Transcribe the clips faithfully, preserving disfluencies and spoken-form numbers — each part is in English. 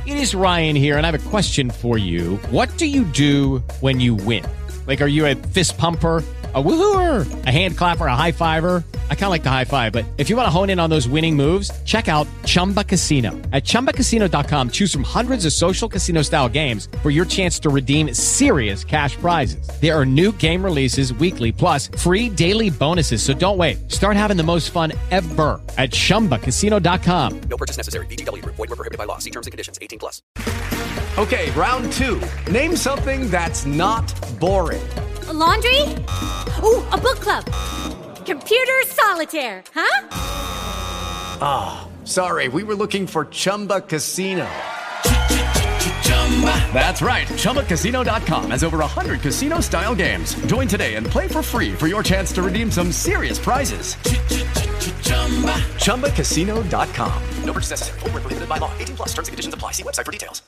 It is Ryan here, and I have a question for you. What do you do when you win? Like, are you a fist pumper, a woohooer, a hand clapper, a high fiver? I kind of like the high five, but if you want to hone in on those winning moves, check out Chumba Casino. At chumba casino dot com, choose from hundreds of social casino style games for your chance to redeem serious cash prizes. There are new game releases weekly, plus free daily bonuses. So don't wait. Start having the most fun ever at chumba casino dot com. No purchase necessary. V G W Group. Void where prohibited by law. See terms and conditions. eighteen plus. Okay, round two. Name something that's not boring. A laundry? Ooh, a book club. Computer solitaire, huh? Ah, oh, sorry. We were looking for Chumba Casino. That's right. Chumba Casino dot com has over one hundred casino-style games. Join today and play for free for your chance to redeem some serious prizes. Chumba Casino dot com. No purchase necessary. Void where prohibited by law. eighteen plus. Terms and conditions apply. See website for details.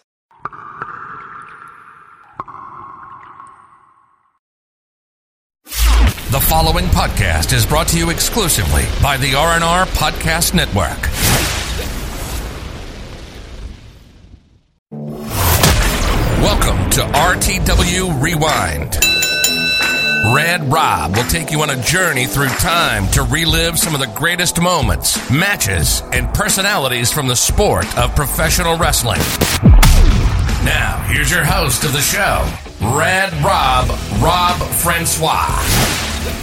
The following podcast is brought to you exclusively by the R and R Podcast Network. Welcome to R T W Rewind. Red Rob will take you on a journey through time to relive some of the greatest moments, matches, and personalities from the sport of professional wrestling. Now, here's your host of the show, Red Rob, Rob Francois.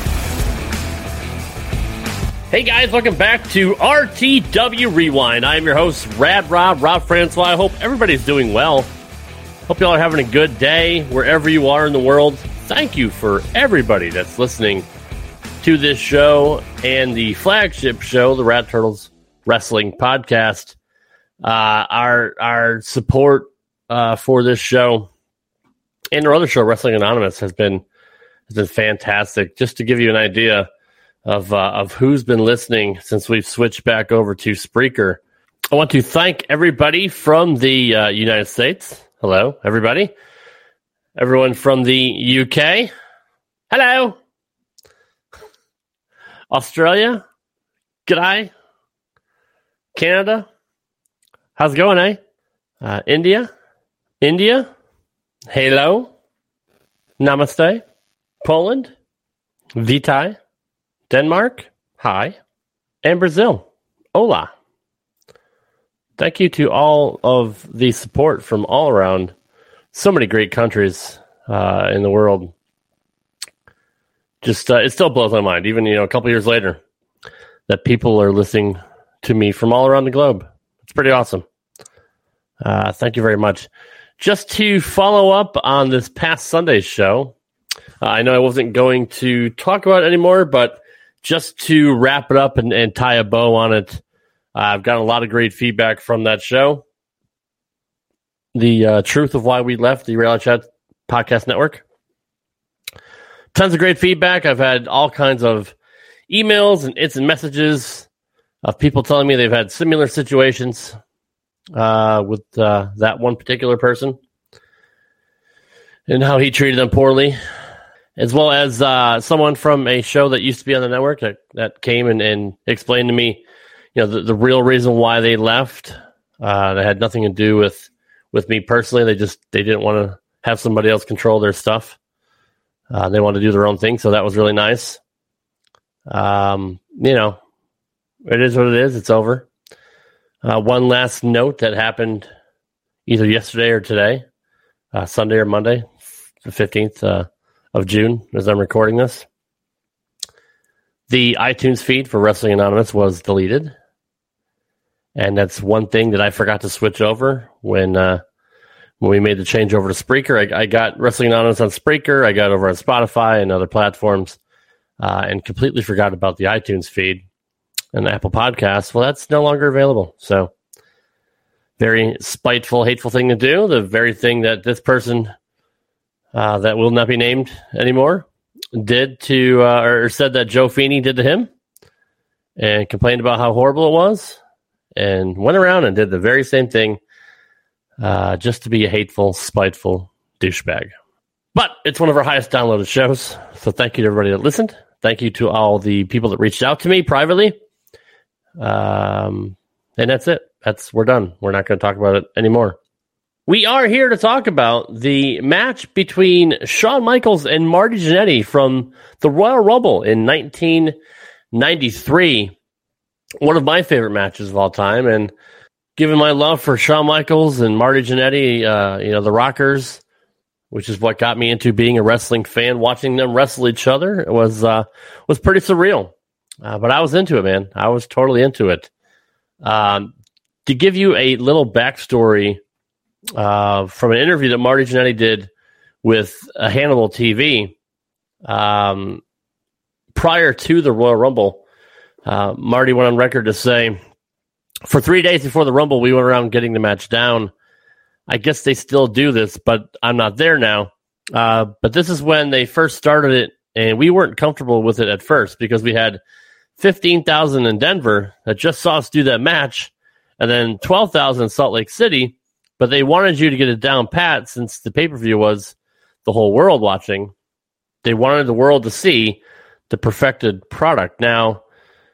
Hey guys, welcome back to R T W Rewind. I'm your host, Rad Rob, Rob Francois. I hope everybody's doing well. Hope y'all are having a good day wherever you are in the world. Thank you for everybody that's listening to this show and the flagship show, the Rat Turtles Wrestling Podcast. Uh, our our support uh, for this show and our other show, Wrestling Anonymous, has been has been fantastic. Just to give you an idea of uh, of who's been listening since we've switched back over to Spreaker. I want to thank everybody from the uh, United States. Hello, everybody. Everyone from the U K. Hello. Australia. G'day. Canada. How's it going, eh? Uh, India. India. Hello. Namaste. Poland. Vitai. Denmark, hi, and Brazil, hola. Thank you to all of the support from all around so many great countries uh, in the world. Just, uh, it still blows my mind, even, you know, a couple years later, that people are listening to me from all around the globe. It's pretty awesome. Uh, thank you very much. Just to follow up on this past Sunday's show, uh, I know I wasn't going to talk about it anymore, but just to wrap it up and, and tie a bow on it, uh, I've gotten a lot of great feedback from that show. The uh, truth of why we left the Reality Chat Podcast Network. Tons of great feedback. I've had all kinds of emails and instant messages of people telling me they've had similar situations uh, with uh, that one particular person and how he treated them poorly. As well as uh, someone from a show that used to be on the network that, that came and, and explained to me, you know, the, the real reason why they left. Uh, that had nothing to do with, with me personally. They just they didn't want to have somebody else control their stuff. Uh, they wanted to do their own thing, so that was really nice. Um, you know, it is what it is. It's over. Uh, one last note that happened either yesterday or today, uh, Sunday or Monday, the fifteenth. Uh, of June, as I'm recording this. The iTunes feed for Wrestling Anonymous was deleted. And that's one thing that I forgot to switch over when uh, when we made the change over to Spreaker. I, I got Wrestling Anonymous on Spreaker. I got over on Spotify and other platforms uh, and completely forgot about the iTunes feed and the Apple Podcasts. Well, that's no longer available. So very spiteful, hateful thing to do. The very thing that this person Uh, that will not be named anymore, did to, uh, or said that Joe Feeney did to him and complained about how horrible it was and went around and did the very same thing uh, just to be a hateful, spiteful douchebag. But it's one of our highest downloaded shows, so thank you to everybody that listened. Thank you to all the people that reached out to me privately. Um, and that's it. That's we're done. We're not going to talk about it anymore. We are here to talk about the match between Shawn Michaels and Marty Jannetty from the Royal Rumble in nineteen ninety-three. One of my favorite matches of all time. And given my love for Shawn Michaels and Marty Jannetty, uh, you know, the Rockers, which is what got me into being a wrestling fan, watching them wrestle each other, it was, uh, was pretty surreal. Uh, but I was into it, man. I was totally into it. Um, to give you a little backstory, Uh, from an interview that Marty Jannetty did with uh, Hannibal T V um, prior to the Royal Rumble, uh, Marty went on record to say, for three days before the Rumble, we went around getting the match down. I guess they still do this, but I'm not there now. Uh, but this is when they first started it, and we weren't comfortable with it at first because we had fifteen thousand in Denver that just saw us do that match, and then twelve thousand in Salt Lake City. But they wanted you to get it down pat since the pay-per-view was the whole world watching. They wanted the world to see the perfected product. Now,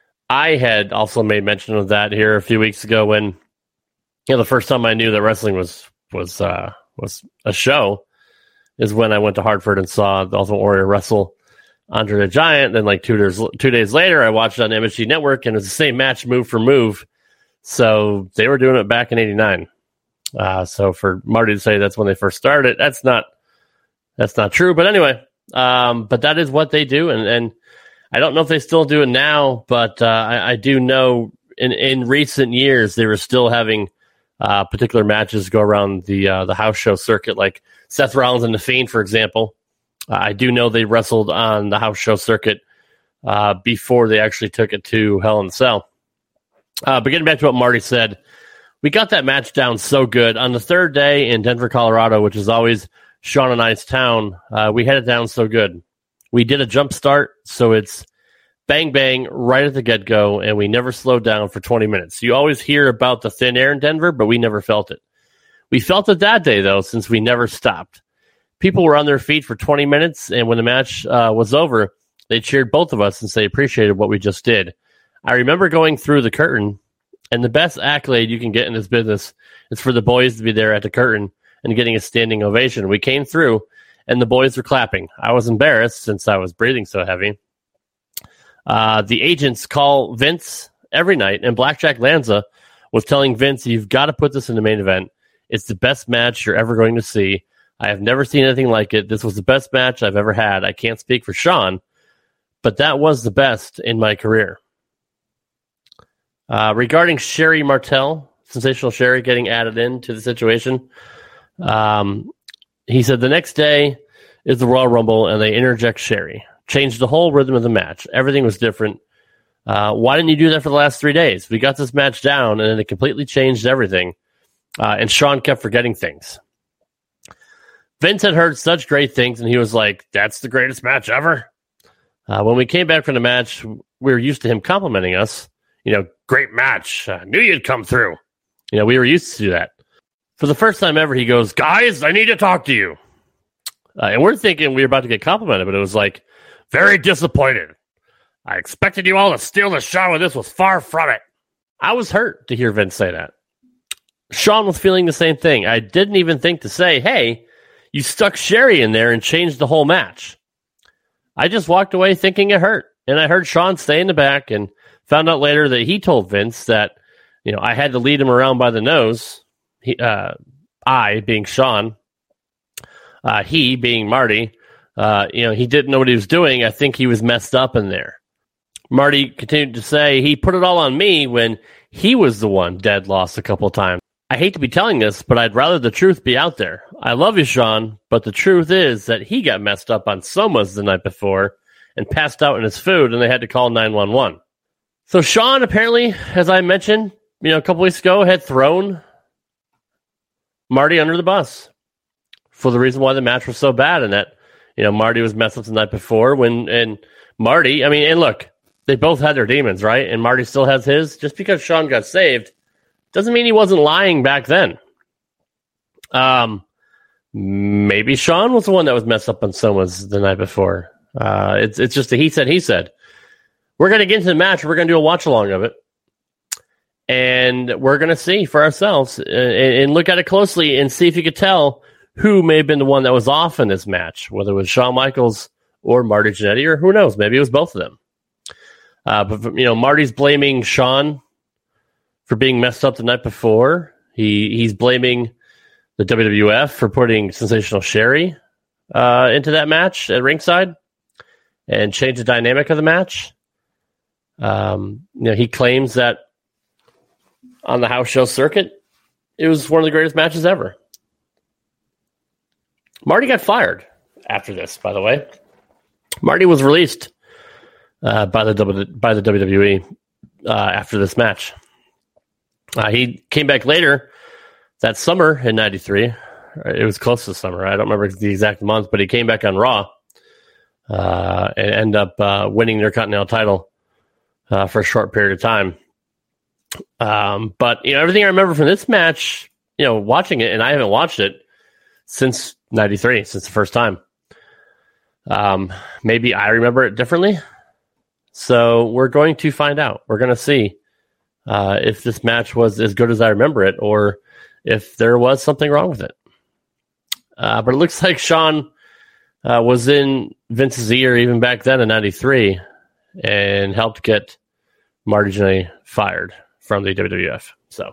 I had also made mention of that here a few weeks ago when, you know, the first time I knew that wrestling was was uh, was a show is when I went to Hartford and saw the Ultimate Warrior wrestle Andre the Giant. Then, like two days two days later, I watched it on M S G Network, and it was the same match, move for move. So they were doing it back in eighty-nine. Uh, so for Marty to say that's when they first started, that's not that's not true. But anyway, um, but that is what they do, and, and I don't know if they still do it now, but uh, I, I do know in, in recent years they were still having uh, particular matches go around the uh, the house show circuit, like Seth Rollins and The Fiend, for example. Uh, I do know they wrestled on the house show circuit uh, before they actually took it to Hell in a Cell. Uh, but getting back to what Marty said. We got that match down so good. On the third day in Denver, Colorado, which is always Sean and I's town, uh, we had it down so good. We did a jump start, so it's bang, bang right at the get-go, and we never slowed down for twenty minutes. You always hear about the thin air in Denver, but we never felt it. We felt it that day, though, since we never stopped. People were on their feet for twenty minutes, and when the match uh, was over, they cheered both of us and they appreciated what we just did. I remember going through the curtain. And the best accolade you can get in this business is for the boys to be there at the curtain and getting a standing ovation. We came through, and the boys were clapping. I was embarrassed since I was breathing so heavy. Uh, the agents call Vince every night, and Blackjack Lanza was telling Vince, you've got to put this in the main event. It's the best match you're ever going to see. I have never seen anything like it. This was the best match I've ever had. I can't speak for Shawn, but that was the best in my career. Uh, regarding Sherry Martel, Sensational Sherry getting added into the situation, um, he said the next day is the Royal Rumble and they interject Sherry. Changed the whole rhythm of the match. Everything was different. Uh, why didn't you do that for the last three days? We got this match down and then it completely changed everything. Uh, and Shawn kept forgetting things. Vince had heard such great things and he was like, that's the greatest match ever. Uh, when we came back from the match, we were used to him complimenting us. You know, great match. Uh, knew you'd come through. You know, we were used to do that. For the first time ever, he goes, guys, I need to talk to you. Uh, and we're thinking we were about to get complimented, but it was like, very disappointed. I expected you all to steal the show, and this was far from it. I was hurt to hear Vince say that. Shawn was feeling the same thing. I didn't even think to say, hey, you stuck Sherry in there and changed the whole match. I just walked away thinking it hurt. And I heard Shawn stay in the back and found out later that he told Vince that, you know, I had to lead him around by the nose. He, uh, I, being Shawn, uh, he, being Marty, uh, you know, he didn't know what he was doing. I think he was messed up in there. Marty continued to say he put it all on me when he was the one dead lost a couple of times. I hate to be telling this, but I'd rather the truth be out there. I love you, Shawn, but the truth is that he got messed up on Soma's the night before and passed out in his food, and they had to call nine one one. So Shawn, apparently, as I mentioned, you know, a couple weeks ago, had thrown Marty under the bus for the reason why the match was so bad, and that, you know, Marty was messed up the night before when, and Marty, I mean, and look, they both had their demons, right? And Marty still has his. Just because Shawn got saved doesn't mean he wasn't lying back then. Um, maybe Shawn was the one that was messed up on Soma's the night before. Uh, it's it's just a he said, he said. We're going to get into the match. We're going to do a watch along of it. And we're going to see for ourselves and, and look at it closely and see if you could tell who may have been the one that was off in this match, whether it was Shawn Michaels or Marty Jannetty, or who knows, maybe it was both of them. Uh, but, you know, Marty's blaming Shawn for being messed up the night before. He He's blaming the W W F for putting Sensational Sherry uh, into that match at ringside and change the dynamic of the match. Um, you know, he claims that on the house show circuit, it was one of the greatest matches ever. Marty got fired after this, by the way. Marty was released uh, by the w- by the W W E uh, after this match. Uh, he came back later that summer in ninety-three. It was close to summer. I don't remember the exact month, but he came back on Raw uh, and ended up uh, winning their Continental title uh, for a short period of time. Um, but you know, everything I remember from this match, you know, watching it, and I haven't watched it since ninety-three, since the first time. Um, maybe I remember it differently. So we're going to find out. We're going to see uh, if this match was as good as I remember it, or if there was something wrong with it. Uh, but it looks like Shawn uh, was in Vince's ear even back then in ninety-three and helped get Marty Jannetty fired from the W W F. So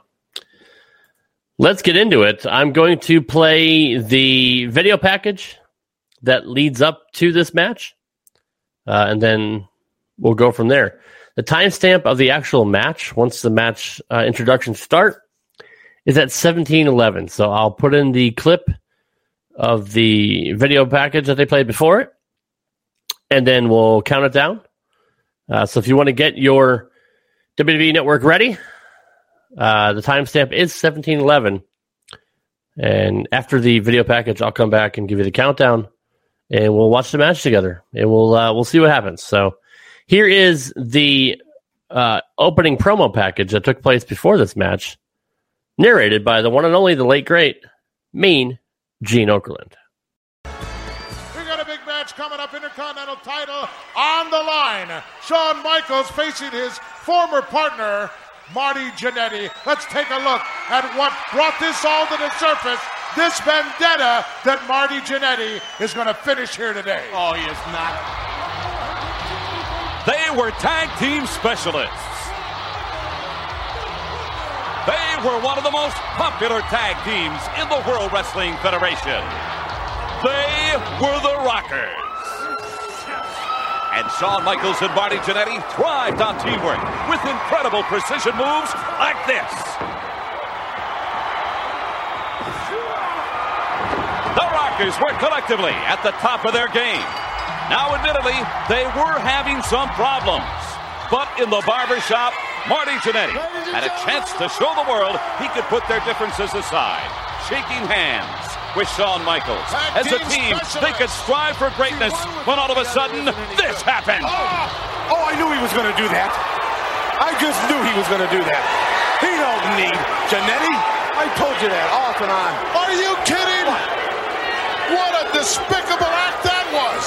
let's get into it. I'm going to play the video package that leads up to this match, uh, and then we'll go from there. The timestamp of the actual match, once the match uh, introductions start, is at seventeen eleven. So I'll put in the clip of the video package that they played before it, and then we'll count it down. Uh, so if you want to get your W W E Network ready, uh, the timestamp is seventeen eleven. And after the video package, I'll come back and give you the countdown, and we'll watch the match together, and we'll uh, we'll see what happens. So here is the uh, opening promo package that took place before this match, narrated by the one and only, the late great, Mean Gene Okerlund. We got a big match coming up, Intercontinental title on the line. Shawn Michaels facing his former partner, Marty Jannetty. Let's take a look at what brought this all to the surface. This vendetta that Marty Jannetty is going to finish here today. Oh, he is not. They were tag team specialists. They were one of the most popular tag teams in the World Wrestling Federation. They were the Rockers. And Shawn Michaels and Marty Jannetty thrived on teamwork with incredible precision moves like this. The Rockers were collectively at the top of their game. Now, admittedly, they were having some problems. But in the barbershop, Marty Jannetty had a chance to show the world he could put their differences aside, shaking hands with Shawn Michaels. As a team, they could strive for greatness when all of a sudden, this happened. Oh, oh I knew he was going to do that. I just knew he was going to do that. He don't need Jannetty. I told you that off and on. Are you kidding? What a despicable act that was.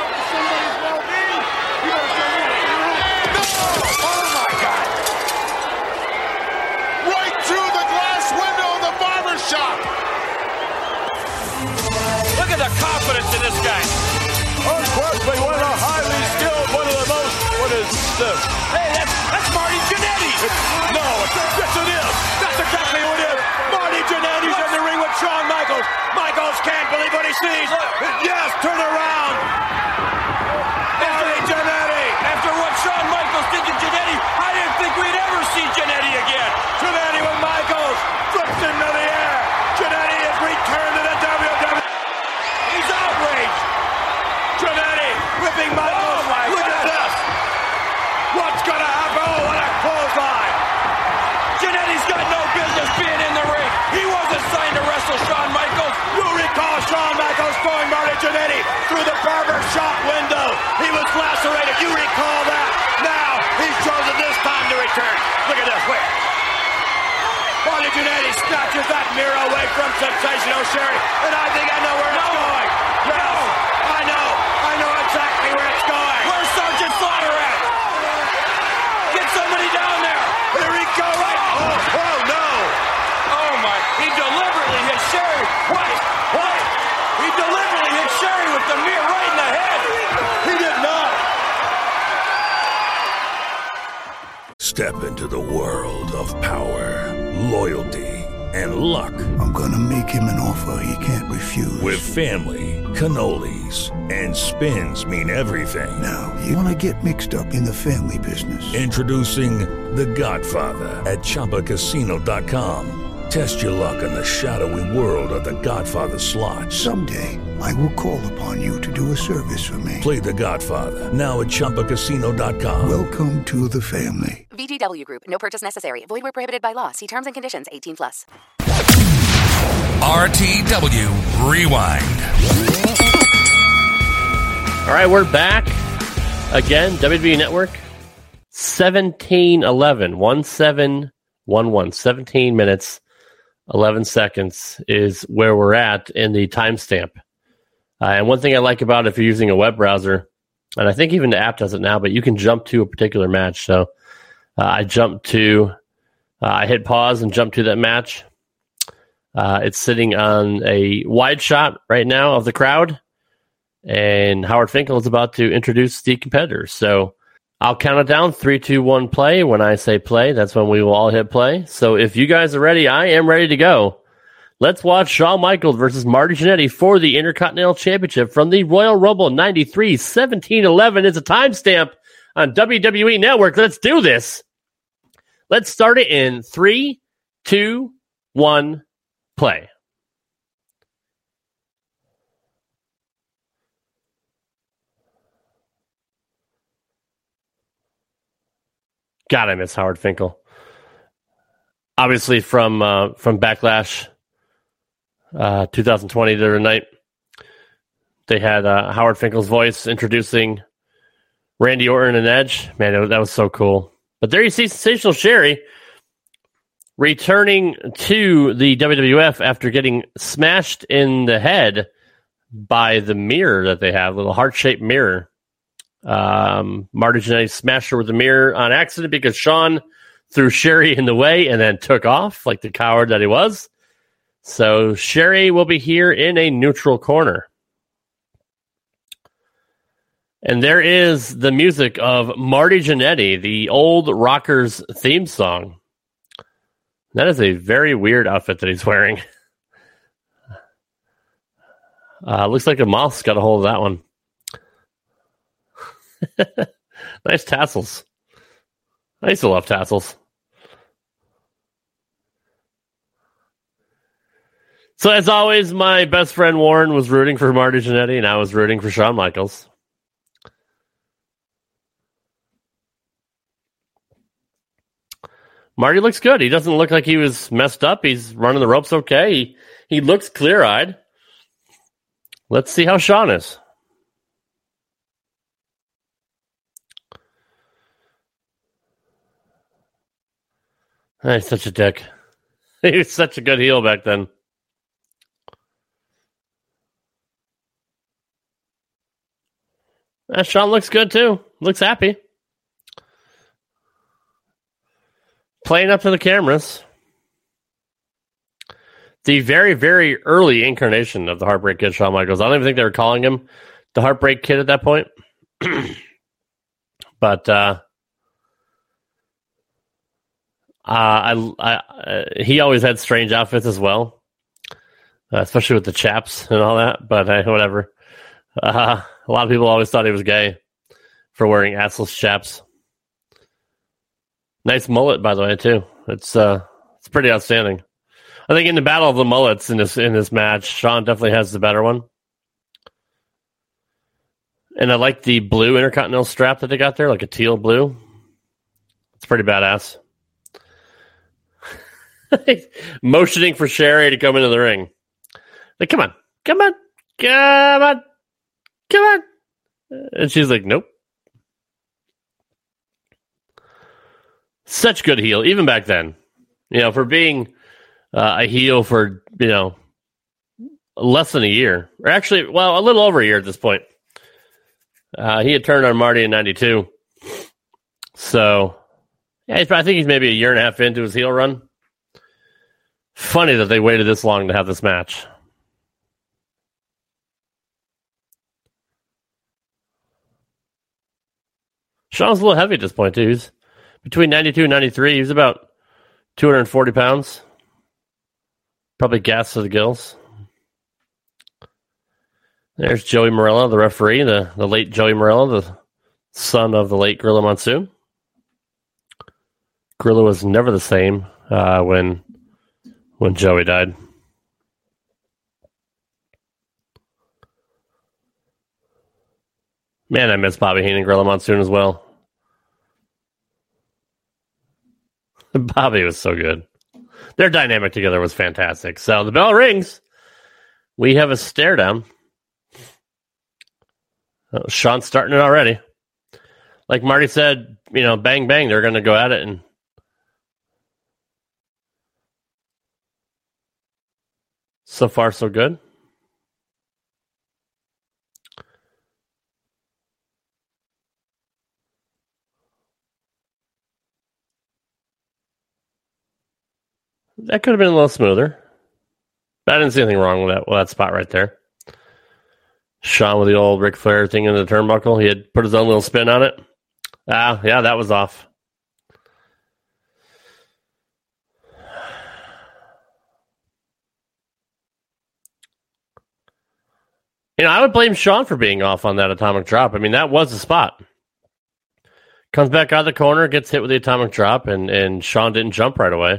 Shot. Look at the confidence in this guy. Unquestionably, one of the highly skilled, one of the most, what is this? Hey, that's, that's Marty Jannetty. No, yes it is. That's exactly who it is. Marty Jannetty's in the ring with Shawn Michaels. Michaels can't believe what he sees. Yes, turn around. Marty Jannetty. After what Shawn Michaels did to Jannetty, I didn't think we'd ever see Jannetty again. Jannetty with Michaels. Flips into the air. Jannetty has returned to the W W E. He's outraged. Jannetty whipping Michaels. Oh my Look goodness. At this. What's going to happen? Oh, what a clothesline. Jannetty's got no business being in the ring. He wasn't signed to wrestle Shawn Michaels. You recall Shawn Michaels throwing Marty Jannetty through the barber shop window. He was lacerated. You recall that. Now he's chosen this time to return. Look at this. Wait. Marty Jannetty snatches that mirror away from Sensational Sherry, and I think I know where no. it's going. Yes, no. I know. I know exactly where it's going. Where's Sergeant Slaughter at? Get somebody down there. Here he goes. Right. Oh, Sherry. Wait, wait. He deliberately hit Sherry with the mirror right in the head. He did not. Step into the world of power, loyalty, and luck. I'm gonna make him an offer he can't refuse. With family, cannolis, and spins mean everything. Now, you wanna get mixed up in the family business. Introducing The Godfather at Chumba Casino dot com. Test your luck in the shadowy world of The Godfather slot. Someday, I will call upon you to do a service for me. Play The Godfather, now at Chumba Casino dot com. Welcome to the family. V G W Group. No purchase necessary. Void where prohibited by law. See terms and conditions. eighteen plus. R T W Rewind. All right, we're back again. W W E Network. seventeen eleven. one seven one one. seventeen minutes, eleven seconds is where we're at in the timestamp. Uh, and one thing I like about it, if you're using a web browser, and I think even the app does it now, but you can jump to a particular match. So uh, I jumped to, uh, I hit pause and jumped to that match. Uh, it's sitting on a wide shot right now of the crowd, and Howard Finkel is about to introduce the competitors. So I'll count it down, three, two, one, play. When I say play, that's when we will all hit play. So if you guys are ready, I am ready to go. Let's watch Shawn Michaels versus Marty Jannetty for the Intercontinental Championship from the Royal Rumble ninety-three. seventeen eleven is a timestamp on W W E Network. Let's do this. Let's start it in three, two, one, play. God, I miss Howard Finkel. Obviously, from uh, from Backlash uh, twenty twenty, the other night, they had uh, Howard Finkel's voice introducing Randy Orton and Edge. Man, that was so cool. But there you see Sensational Sherry returning to the W W F after getting smashed in the head by the mirror that they have, a little heart-shaped mirror. Um, Marty Jannetty smashed her with the mirror on accident because Shawn threw Sherry in the way and then took off like the coward that he was. So Sherry will be here in a neutral corner. And there is the music of Marty Jannetty, the old Rockers theme song. That is a very weird outfit that he's wearing. Uh, looks like a moth's got a hold of that one. Nice tassels. I used to love tassels. So as always, my best friend Warren was rooting for Marty Jannetty, and I was rooting for Shawn Michaels. Marty looks good. He doesn't look like he was messed up. He's running the ropes okay. He, he looks clear-eyed. Let's see how Shawn is. He's such a dick. He was such a good heel back then. Uh, Shawn looks good too. Looks happy. Playing up to the cameras. The very, very early incarnation of the Heartbreak Kid, Shawn Michaels. I don't even think they were calling him the Heartbreak Kid at that point. But uh, uh, I, I, uh, he always had strange outfits as well, uh, especially with the chaps and all that. But uh, whatever. Uh, a lot of people always thought he was gay for wearing assless chaps. Nice mullet, by the way, too. It's uh, it's pretty outstanding. I think in the battle of the mullets in this in this match, Shawn definitely has the better one. And I like the blue Intercontinental strap that they got there, like a teal blue. It's pretty badass. Motioning for Sherry to come into the ring. Like, come on, come on, come on, come on. And she's like, nope. Such good heel, even back then. You know, for being uh, a heel for, you know, less than a year. Or actually, well, a little over a year at this point. Uh, he had turned on Marty in ninety-two. So, yeah, I think he's maybe a year and a half into his heel run. Funny that they waited this long to have this match. Sean's a little heavy at this point, too. He's between ninety-two and ninety-three. He's about two hundred forty pounds. Probably gassed to the gills. There's Joey Morello, the referee, the, the late Joey Morello, the son of the late Gorilla Monsoon. Gorilla was never the same uh, when when Joey died. Man, I miss Bobby Heenan and Gorilla Monsoon as well. Bobby was so good. Their dynamic together was fantastic. So the bell rings. We have a stare down. Oh, Sean's starting it already. Like Marty said, you know, bang, bang, they're going to go at it. And so far, so good. That could have been a little smoother. But I didn't see anything wrong with that, with that spot right there. Sean with the old Ric Flair thing in the turnbuckle. He had put his own little spin on it. Ah, yeah, that was off. You know, I would blame Sean for being off on that atomic drop. I mean, that was the spot. Comes back out of the corner, gets hit with the atomic drop, and, and Sean didn't jump right away.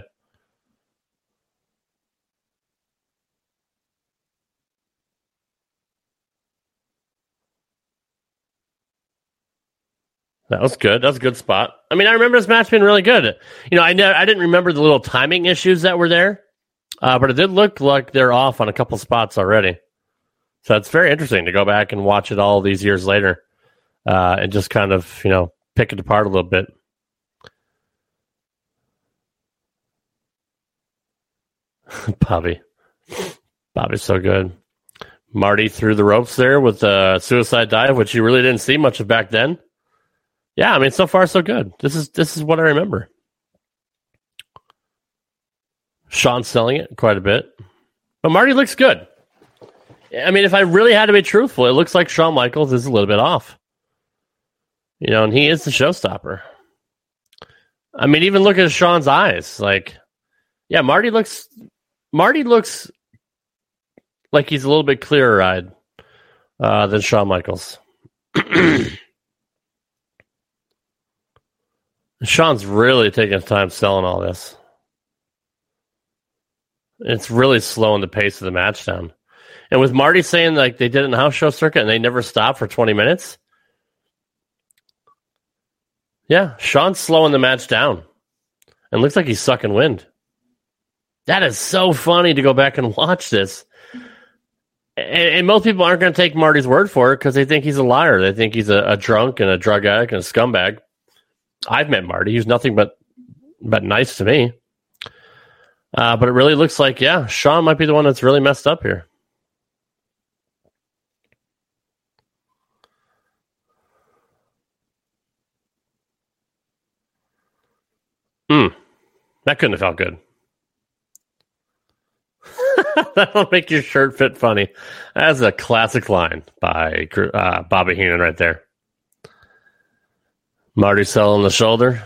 That was good. That was a good spot. I mean, I remember this match being really good. You know, I ne- I didn't remember the little timing issues that were there, uh, but it did look like they're off on a couple spots already. So it's very interesting to go back and watch it all these years later uh, and just kind of, you know, pick it apart a little bit. Bobby. Bobby's so good. Marty threw the ropes there with a suicide dive, which you really didn't see much of back then. Yeah, I mean, so far so good. This is this is what I remember. Sean selling it quite a bit. But Marty looks good. I mean, if I really had to be truthful, it looks like Shawn Michaels is a little bit off. You know, and he is the showstopper. I mean, even look at Sean's eyes. Like, yeah, Marty looks Marty looks like he's a little bit clearer eyed uh, than Shawn Michaels. Sean's really taking his time selling all this. It's really slowing the pace of the match down. And with Marty saying like they did it in the house show circuit and they never stopped for twenty minutes. Yeah, Sean's slowing the match down. And looks like he's sucking wind. That is so funny to go back and watch this. And, and most people aren't going to take Marty's word for it because they think he's a liar. They think he's a, a drunk and a drug addict and a scumbag. I've met Marty. He's nothing but but nice to me. Uh, but it really looks like, yeah, Sean might be the one that's really messed up here. Hmm. That couldn't have felt good. That'll make your shirt fit funny. That's a classic line by uh, Bobby Heenan right there. Marty selling the shoulder.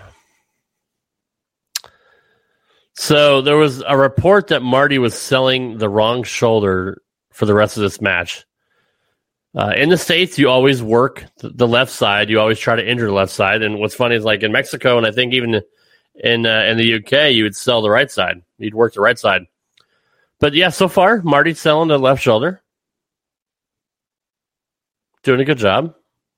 So there was a report that Marty was selling the wrong shoulder for the rest of this match. Uh, in the States, you always work the left side. You always try to injure the left side. And what's funny is like in Mexico, and I think even in uh, in the U K, you would sell the right side. You'd work the right side. But yeah, so far, Marty's selling the left shoulder. Doing a good job.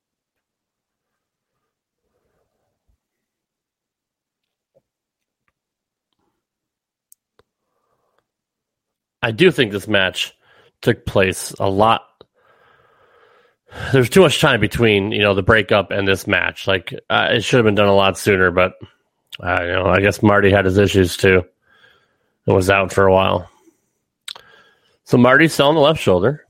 I do think this match took place a lot. There's too much time between, you know, the breakup and this match. Like, uh, it should have been done a lot sooner, but, uh, you know, I guess Marty had his issues too. It was out for a while. So Marty's selling the left shoulder.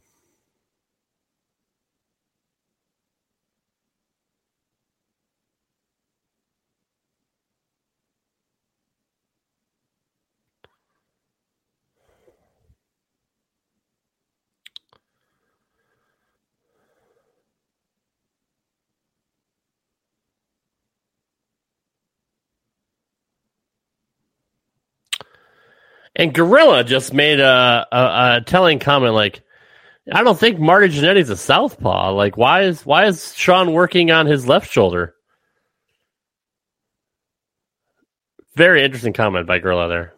And Gorilla just made a, a, a telling comment like, I don't think Marty Jannetty's a southpaw. Like, why is why is Sean working on his left shoulder? Very interesting comment by Gorilla there.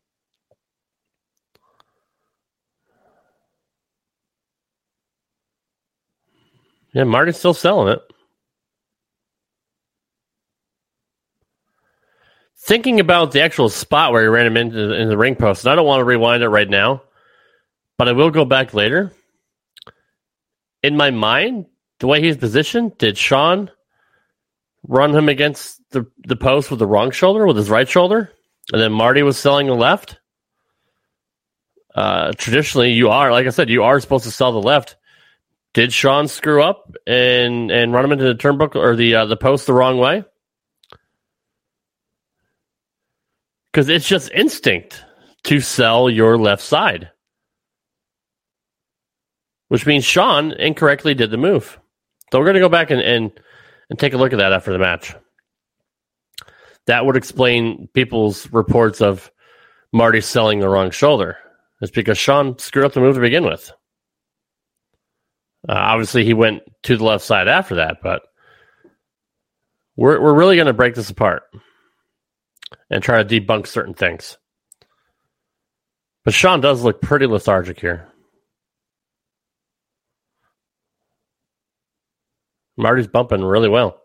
Yeah, Marty's still selling it. Thinking about the actual spot where he ran him into the, into the ring post, and I don't want to rewind it right now, but I will go back later. In my mind, the way he's positioned, did Sean run him against the, the post with the wrong shoulder, with his right shoulder, and then Marty was selling the left? Uh, traditionally, you are, like I said, you are supposed to sell the left. Did Sean screw up and, and run him into the turnbuckle or the uh, the post the wrong way? Because it's just instinct to sell your left side. Which means Sean incorrectly did the move. So we're going to go back and, and, and take a look at that after the match. That would explain people's reports of Marty selling the wrong shoulder. It's because Sean screwed up the move to begin with. Uh, obviously, he went to the left side after that, but we're we're really going to break this apart and try to debunk certain things. But Sean does look pretty lethargic here. Marty's bumping really well.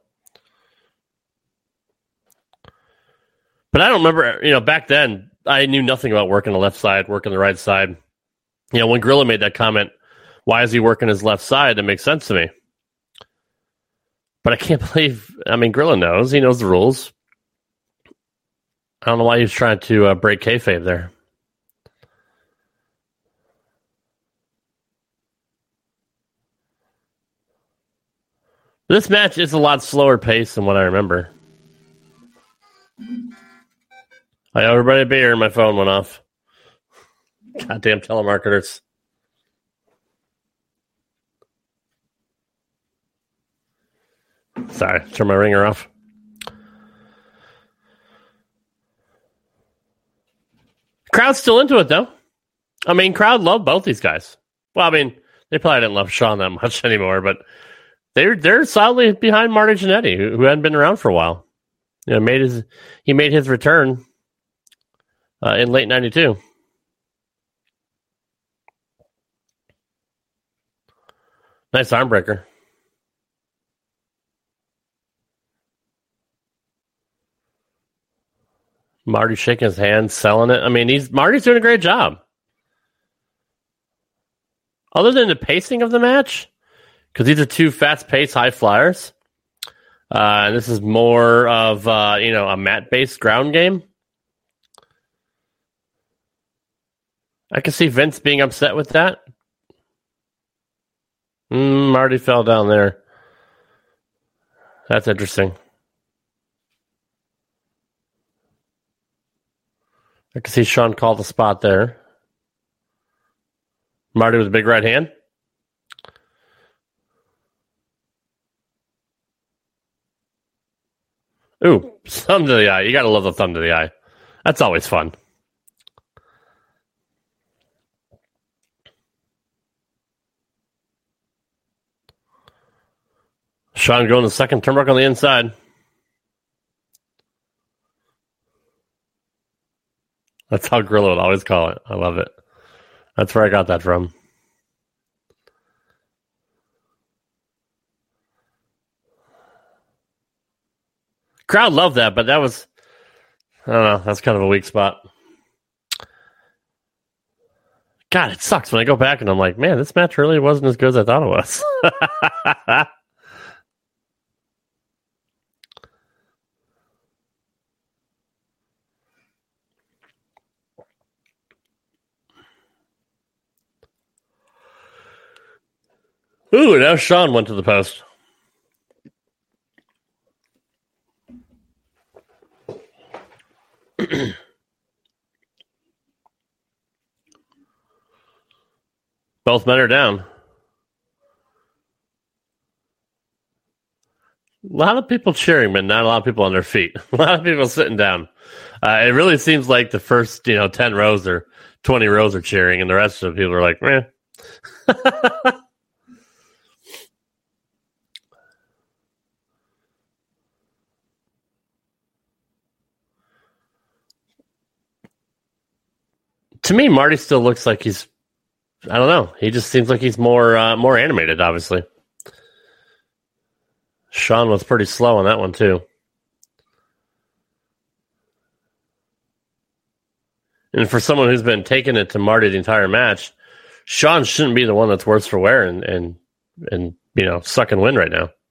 But I don't remember, you know, back then, I knew nothing about working the left side, working the right side. You know, when Gorilla made that comment, why is he working his left side? It makes sense to me. But I can't believe, I mean, Gorilla knows. He knows the rules. I don't know why he's trying to uh, break kayfabe there. This match is a lot slower pace than what I remember. I owe everybody a beer and my phone went off. Goddamn telemarketers. Sorry, turn my ringer off. Crowd's still into it, though. I mean, crowd loved both these guys. Well, I mean, they probably didn't love Sean that much anymore, but they're they're solidly behind Marty Jannetty, who, who hadn't been around for a while. You know, made his he made his return uh, in late ninety-two. Nice arm breaker. Marty shaking his hand, selling it. I mean, he's Marty's doing a great job. Other than the pacing of the match, because these are two fast-paced high flyers, uh, and this is more of uh, you know a mat-based ground game. I can see Vince being upset with that. Mm, Marty fell down there. That's interesting. I can see Sean call the spot there. Marty with a big right hand. Ooh, thumb to the eye. You got to love the thumb to the eye. That's always fun. Sean going the second turnbuckle on the inside. That's how Gorilla would always call it. I love it. That's where I got that from. Crowd loved that, but that was, I don't know, that's kind of a weak spot. God, it sucks when I go back and I'm like, man, this match really wasn't as good as I thought it was. Ooh, now Sean went to the post. Both men are down. A lot of people cheering, but not a lot of people on their feet. A lot of people sitting down. Uh, it really seems like the first, you know, ten rows or twenty rows are cheering, and the rest of the people are like, meh. To me, Marty still looks like he's, I don't know. He just seems like he's more uh, more animated, obviously. Shawn was pretty slow on that one, too. And for someone who's been taking it to Marty the entire match, Shawn shouldn't be the one that's worse for wear and, and, and you know, sucking wind right now.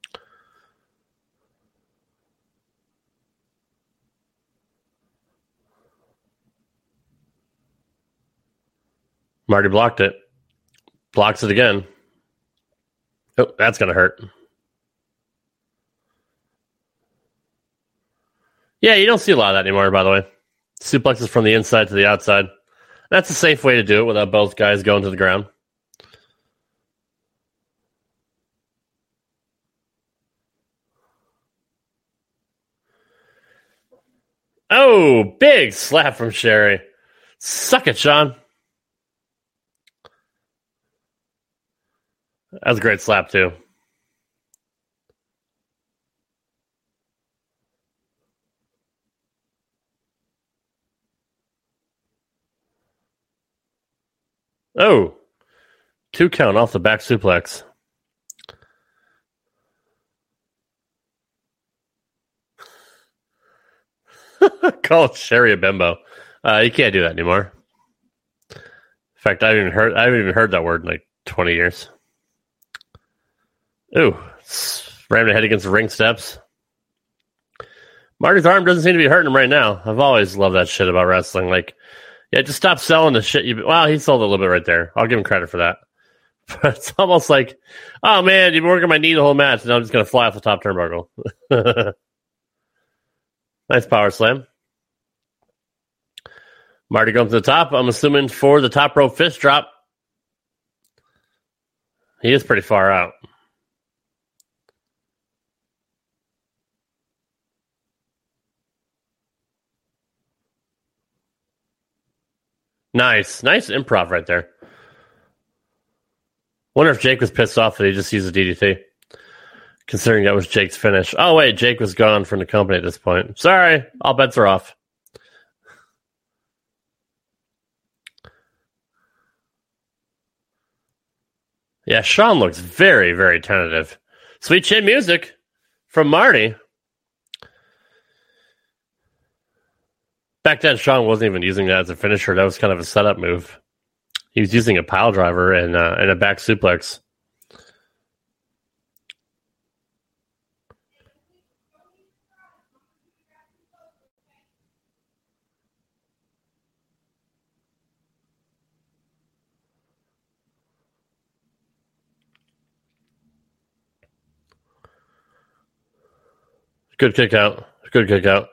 Marty blocked it. Blocks it again. Oh, that's going to hurt. Yeah, you don't see a lot of that anymore, by the way. Suplexes from the inside to the outside. That's a safe way to do it without both guys going to the ground. Oh, big slap from Sherry. Suck it, Shawn. That was a great slap, too. Oh, two count off the back suplex. Call Sherry a bimbo. Uh, you can't do that anymore. In fact, I haven't even heard. I haven't even heard that word in like twenty years. Ooh, rammed a head against the ring steps. Marty's arm doesn't seem to be hurting him right now. I've always loved that shit about wrestling. Like, yeah, just stop selling the shit. You well, he sold a little bit right there. I'll give him credit for that. But it's almost like, oh man, you've been working my knee the whole match, and I'm just gonna fly off the top turnbuckle. Nice power slam. Marty going to the top. I'm assuming for the top rope fist drop. He is pretty far out. Nice. Nice improv right there. Wonder if Jake was pissed off that he just used a D D T. Considering that was Jake's finish. Oh, wait. Jake was gone from the company at this point. Sorry. All bets are off. Yeah, Shawn looks very, very tentative. Sweet chin music from Marty. Back then, Shawn wasn't even using that as a finisher. That was kind of a setup move. He was using a pile driver and, uh, and a back suplex. Good kick out. Good kick out.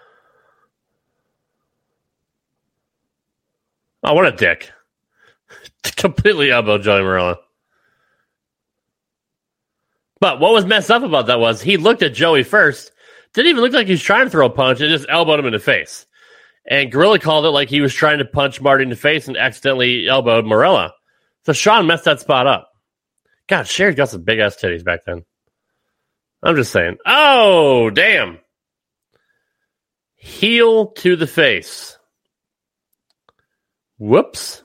Oh, what a dick. Completely elbowed Joey Marella. But what was messed up about that was he looked at Joey first. Didn't even look like he was trying to throw a punch. And just elbowed him in the face. And Gorilla called it like he was trying to punch Marty in the face and accidentally elbowed Marella. So Shawn messed that spot up. God, Sherry got some big-ass titties back then. I'm just saying. Oh, damn. Heel to the face. Whoops.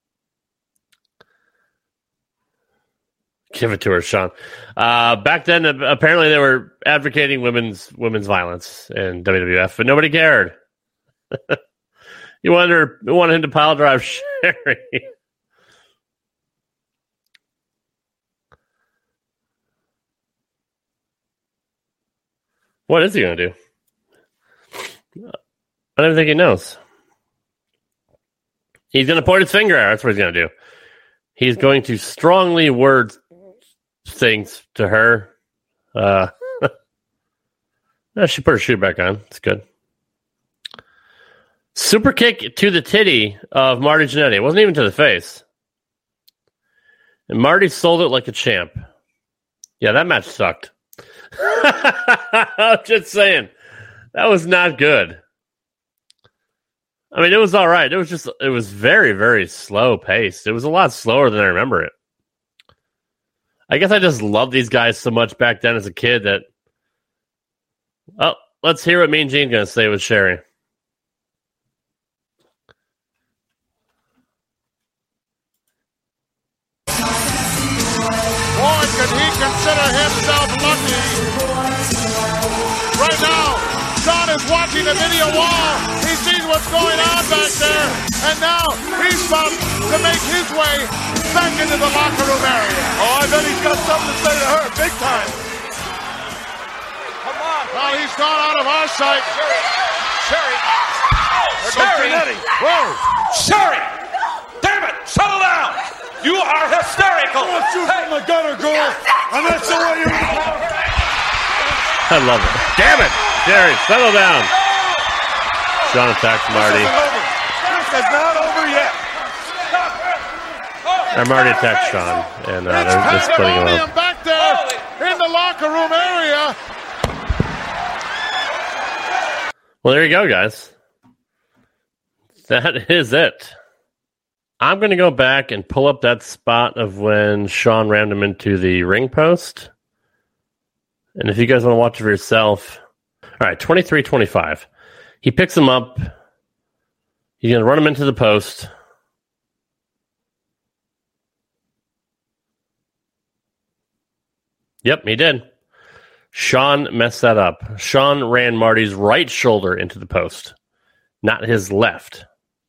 Give it to her, Shawn. Uh, back then, apparently they were advocating women's women's violence in W W F, but nobody cared. You wanted, her, you wanted him to pile drive Sherry. What is he going to do? I don't think he knows. He's going to point his finger out. That's what he's going to do. He's going to strongly word things to her. Uh, she put her shoe back on. It's good. Super kick to the titty of Marty Jannetty. It wasn't even to the face. And Marty sold it like a champ. Yeah, that match sucked. I'm just saying. That was not good. I mean, it was all right. It was just, it was very, very slow paced. It was a lot slower than I remember it. I guess I just loved these guys so much back then as a kid that, oh, let's hear what Mean Gene's going to say with Sherry. Boy, can he consider himself lucky. Right now, Sean is watching the video wall. He sees what's going on back there. And now he's about to make his way back into the locker room area. Oh, I bet he's got something to say to her, big time. Come on. Well, he's gone out of our sight. Sherry. Sherry. There goes Janetti. Whoa. Sherry. Damn it. Settle down. You are hysterical. I'm not shooting from the gutter, girl. I'm not the way you I love it. Damn it. Jerry, settle down. Sean attacks Marty. This is not over yet. And Marty attacks Sean. And uh, they're, they're splitting him up. Back there in the locker room area. Well, there you go, guys. That is it. I'm going to go back and pull up that spot of when Sean rammed him into the ring post. And if you guys want to watch it for yourself. All right, twenty-three twenty-five. He picks him up. He's going to run him into the post. Yep, he did. Sean messed that up. Sean ran Marty's right shoulder into the post, not his left.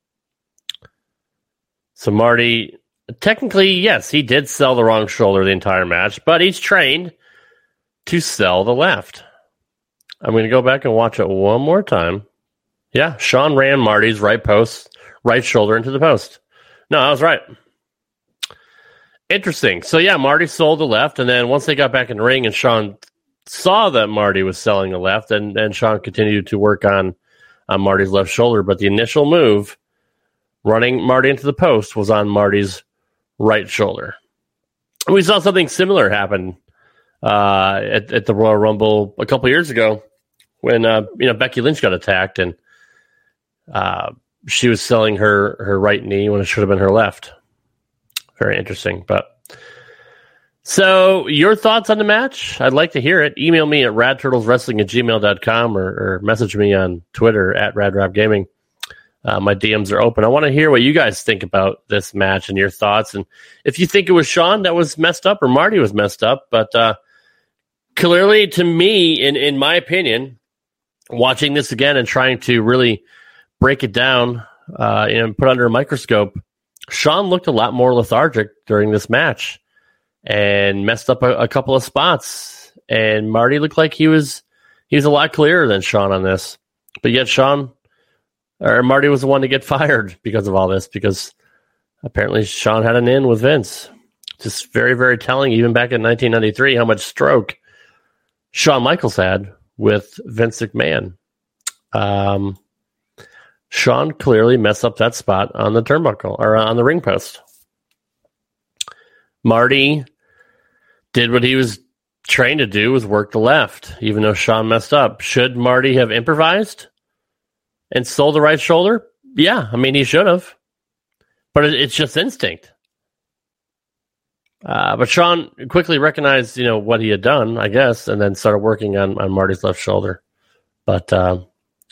So Marty, technically, yes, he did sell the wrong shoulder the entire match, but he's trained to sell the left. I'm going to go back and watch it one more time. Yeah, Sean ran Marty's right post, right shoulder into the post. No, I was right. Interesting. So yeah, Marty sold the left, and then once they got back in the ring and Sean saw that Marty was selling the left, and, and Sean continued to work on, on Marty's left shoulder, but the initial move, running Marty into the post, was on Marty's right shoulder. We saw something similar happen uh, at, at the Royal Rumble a couple years ago when uh, you know Becky Lynch got attacked, and uh, she was selling her, her right knee when it should have been her left. Very interesting. But so your thoughts on the match? I'd like to hear it. Email me at radturtleswrestling at gmail dot com or, or message me on Twitter at radrobgaming. Uh, my D Ms are open. I want to hear what you guys think about this match and your thoughts. And if you think it was Sean that was messed up or Marty was messed up. But uh, clearly, to me, in, in my opinion, watching this again and trying to really break it down uh, and put under a microscope, Sean looked a lot more lethargic during this match and messed up a, a couple of spots. And Marty looked like he was he was a lot clearer than Sean on this. But yet Sean... Or Marty was the one to get fired because of all this, because apparently Sean had an in with Vince. Just very, very telling, even back in nineteen ninety-three, how much stroke Shawn Michaels had with Vince McMahon. Um, Sean clearly messed up that spot on the turnbuckle, or on the ring post. Marty did what he was trained to do, was work the left, even though Sean messed up. Should Marty have improvised and sold the right shoulder? Yeah, I mean, he should have. But it, it's just instinct. Uh, but Sean quickly recognized, you know, what he had done, I guess, and then started working on, on Marty's left shoulder. But, uh,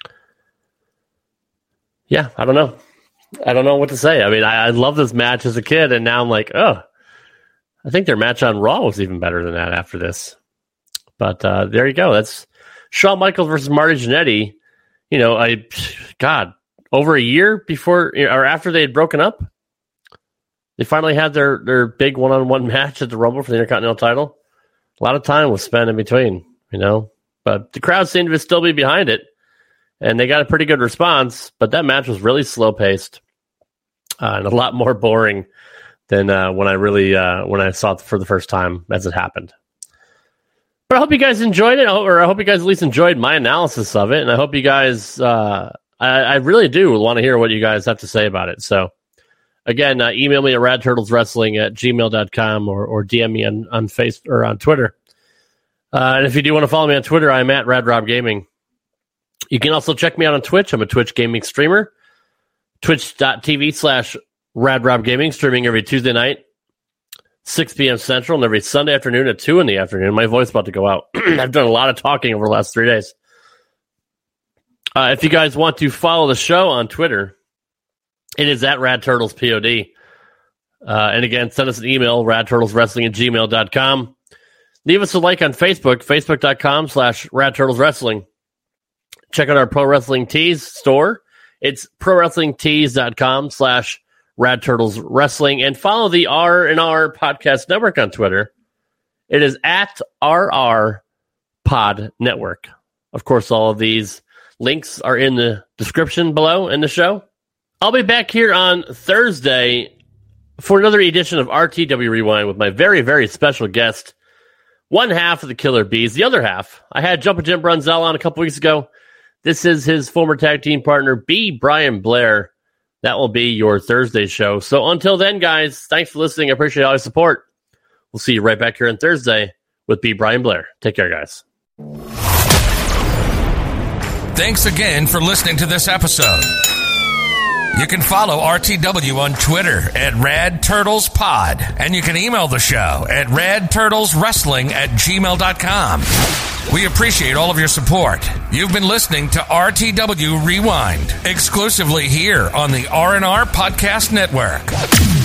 yeah, I don't know. I don't know what to say. I mean, I, I love this match as a kid, and now I'm like, oh, I think their match on Raw was even better than that after this. But uh, there you go. That's Shawn Michaels versus Marty Jannetty. You know, I, God, over a year before or after they had broken up, they finally had their, their big one-on-one match at the Rumble for the Intercontinental title. A lot of time was spent in between, you know, but the crowd seemed to still be behind it, and they got a pretty good response, but that match was really slow-paced uh, and a lot more boring than uh, when I really, uh, when I saw it for the first time as it happened. But I hope you guys enjoyed it, or I hope you guys at least enjoyed my analysis of it, and I hope you guys, uh, I, I really do want to hear what you guys have to say about it. So, again, uh, email me at radturtleswrestling at gmail dot com or, or D M me on, on Facebook or on Twitter. Uh, and if you do want to follow me on Twitter, I'm at RadRobGaming. You can also check me out on Twitch. I'm a Twitch gaming streamer. twitch.tv slash radrobgaming, streaming every Tuesday night, six p.m. Central, and every Sunday afternoon at two in the afternoon. My voice is about to go out. I've done a lot of talking over the last three days. Uh, if you guys want to follow the show on Twitter, it is at RadTurtlesPod. Uh, and again, send us an email, radturtleswrestling at gmail dot com. Leave us a like on Facebook, facebook.com slash radturtleswrestling. Check out our Pro Wrestling Tees store. It's prowrestlingtees.com slash radturtleswrestling. And follow the R and R Podcast Network on Twitter. It is at R R Pod Network. Of course, all of these links are in the description below in the show. I'll be back here on Thursday for another edition of R T W Rewind with my very, very special guest, one half of the Killer Bees. The other half, I had Jumpin' Jim Brunzell on a couple weeks ago. This is his former tag team partner, B. Brian Blair. That will be your Thursday show. So until then, guys, thanks for listening. I appreciate all your support. We'll see you right back here on Thursday with B. Brian Blair. Take care, guys. Thanks again for listening to this episode. You can follow R T W on Twitter at RadTurtlesPod, and you can email the show at radturtleswrestling at gmail dot com. We appreciate all of your support. You've been listening to R T W Rewind, exclusively here on the R and R Podcast Network.